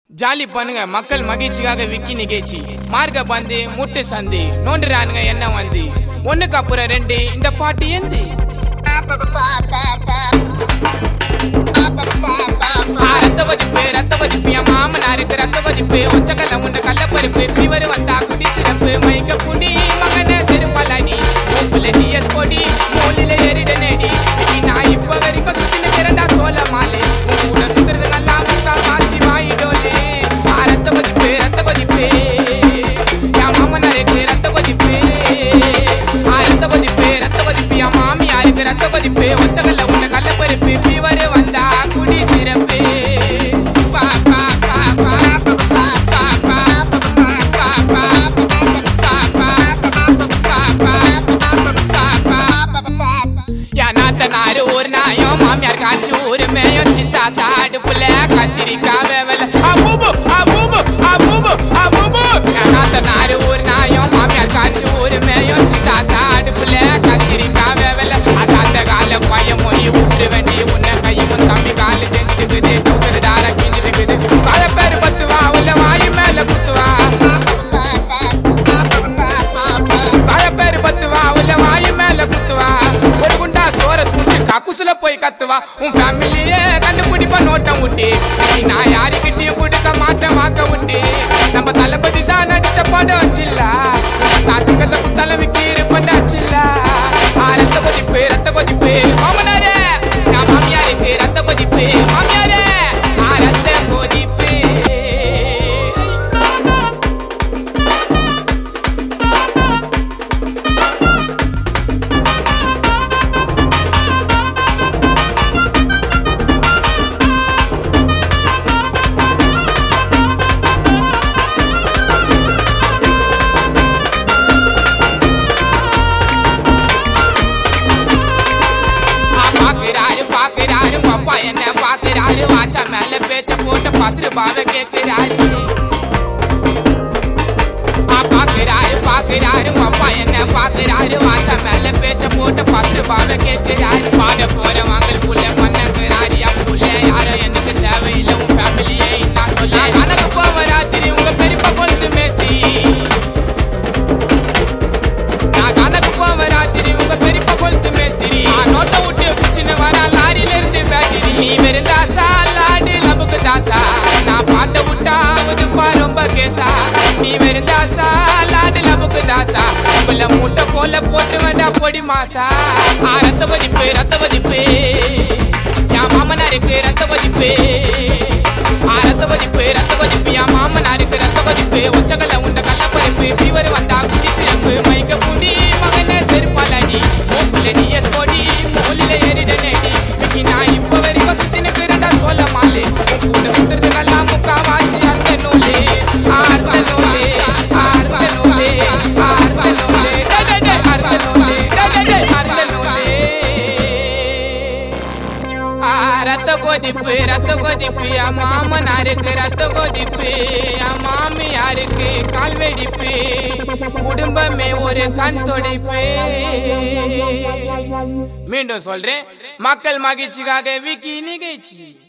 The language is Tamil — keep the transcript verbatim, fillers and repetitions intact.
ஜாலி பண்ணுங்க மக்கள் மகிழ்ச்சிக்காக விக்கி நிகழ்ச்சி மார்க்க பந்து முட்டு சந்தி நோண்டுறானுங்க என்ன வந்து ஒண்ணுக்கு அப்புறம் ரெண்டு இந்த பாட்டு எந்து ரத்த கொதிப்பு ரத்த கொதிப்பு என் மாமனாருக்கு ரத்த கொதிப்பு ஒச்சக்கல்ல உண்ட கள்ளப்பருப்பு ஃபீவர் வந்தா குடி சிறப்பு மைக்க புடி மகன செருப்பலடி மூப்புல டிஎஸ் பொடி மூலில எரிட நெடி நான் இப்ப வரைக்கும் சுத்தின திரண்டா சோழ மாலை கூட சுத்துறது நல்லா முக்கா காசி வாயிடோலே ரத்த கொதிப்பு ரத்த கொதிப்பு என் மாமனாருக்கு ரத்த கொதிப்பு ரத்த கொதிப்பு ரத்த கொதிப்பு என் மாமியாருக்கு ரத்த கொதிப்பு ஒச்சக்கல்ல உண்ட கள்ளப்பருப்பு ஃபீவர் வந்தா குடி சிறப்பு நாரு ஒரு நாயம் மாமியார் காய்ச்சி ஒரு மேயம் சித்தா தாடு புள்ள கத்திரிக்கா வேவல அபூபு அபூபு அபூபு அபூபு நாத்த நாரு ஒரு நாயம் மாமியார் காய்ச்சி ஒரு மேயம் சித்தா தாடு புள்ள கத்திரிக்கா வேவல அதாத்த கால பயம் மொழி விட்டு வேண்டி உன்ன கையும் தம்பி காலு தெரிஞ்சுக்குது டவுசர் தார கிஞ்சிருக்குது பல பேர் பத்துவா உள்ள வாயு மேல குத்துவா பல பேர் பத்துவா உள்ள வாயு மேல குத்துவா ஒரு குண்டா சோர கக்குசுல போய் கத்துவா உன் ஃபேமிலியே கண்டுபிடிப்பா நோட்டம் விட்டு நான் யாருக்கிட்டையும் கொடுக்க மாட்டேன் வாக்க விட்டு நம்ம தளபதி தான் நடிச்ச படம் வச்சில்ல நாச்சுக்கத்தை குத்தளவுக்கு இருப்பண்ட வச்சில்ல ரத்த கொதிப்பு ரத்த கொதிப்பு மாமனாரே நான் மாமியாருக்கு ரத்த கொதிப்பு மாமியாரே ரத்த கொதிப்பு அப்பா என்ன பாக்குறாரு வாச்சா மேல பேச்ச போட்டு பத்து ரூபாவை கேட்கிறாரு பாக்குறாரு பாக்குறாரு அப்பா என்ன பாக்குறாரு வாச்சா மேல பேச்ச போட்டு பத்து ரூபாவை கேட்கிறாரு பாட போற வாங்கல் புள்ள மன்னங்கிறாரு என் புள்ள யாரும் எனக்கு தேவையில்லை உன் ஃபேமிலியே நான் சொல்ல கணக்கு போவ ராத்திரி உங்க பெரியப்பா பொழுது மேஸ்தி நான் கணக்கு போவ ராத்திரி உங்க பெரியப்பா பொழுது மேஸ்திரி நோட்டை விட்டு பிடிச்சின்னு வரா லாரியில இருந்து பேட்டரி நீ வெறுந்தாசா லாடி லபுக்கு தாசா நான் பாட்ட விட்டா உதுப்பா ரொம்ப கேசா நீ வெறுந்தாசா லாடி லபுக்கு தாசா உள்ள மூட்டை போல போட்டு வேண்டா பொடி மாசா ரத்த கொதிப்பு ரத்த கொதிப்பு என் மாமனாருக்கு ரத்த கொதிப்பு ரத்த கொதிப்பு ரத்த கொதிப்பு என் மாமனாருக்கு ரத்த கொதிப்பு ஒச்சக்கல்ல உண்ட கள்ளப்பருப்பு ஃபீவர் வந்தா குடி சிறப்பு மைக்க புடி மகனே செருப்பாலடி மூப்புல டிஎஸ் பொடி மூலில எரிட நெடி நான் இப்ப வரைக்கும் சுத்தின பிறண்டா சொல்ல மாலே கூட சுத்துறது நல்லா முக்கா வாசி அந்த நூலே ஆர்த்த நூலே ஆர்த்த நூலே ஆர்த்த நூலே ஆர்த்த நூலே ஆர்த்த நூலே ரத்த கொதிப்பு ரத்த கொதிப்பு என் மாமனாருக்கு ரத்த கொதிப்பு என் மாமியாருக்கு கால் வெடிப்பு குடும்பமே ஒரு கண் தொடைப்பு மீண்டும் சொல்றேன் மக்கள் மகிழ்ச்சிக்காக விக்கி நிகழ்ச்சி.